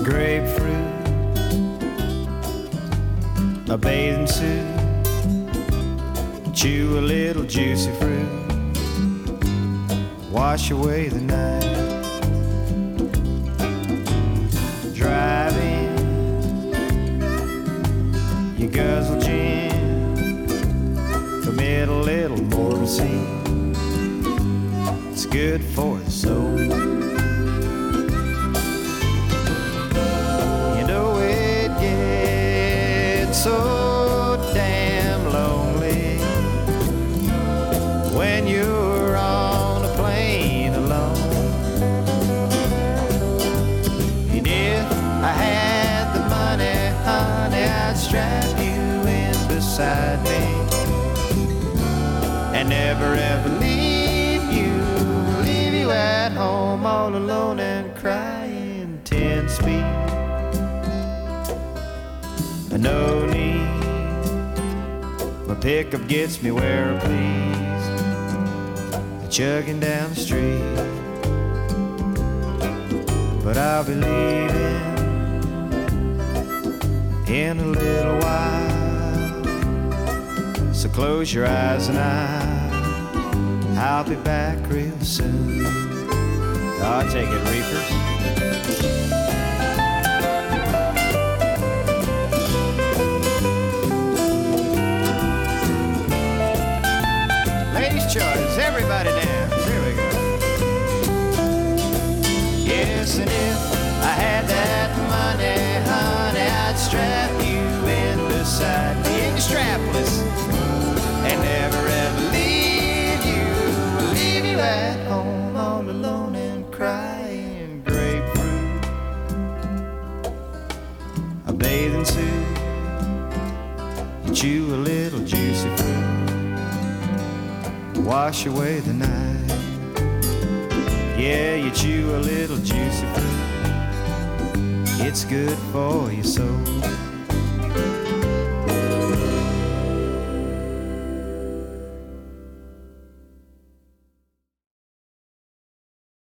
grapefruit, a bathing suit, chew a little juicy fruit, wash away the night. Driving, you guzzle gin, commit a little mortal sin. It's good for the soul. You know it gets so damn lonely when you're on a plane alone. And if I had the money, honey, I'd strap you in beside me and never ever leave you at home all alone and crying 10 speed. No need, my pickup gets me where I please, chugging down the street. But I'll be leaving in a little while, so close your eyes and I'll be back real soon. I'll take it, reefers. Ladies' choice, everybody dance. Here we go. Yes, and if I had that money, honey, I'd strap you in beside me, and you're strapless, and never ever leave you at home all alone and crying. Grapefruit, a bathing suit, you chew a little juicy fruit, wash away the night. Yeah, you chew a little juicy fruit, it's good for your soul.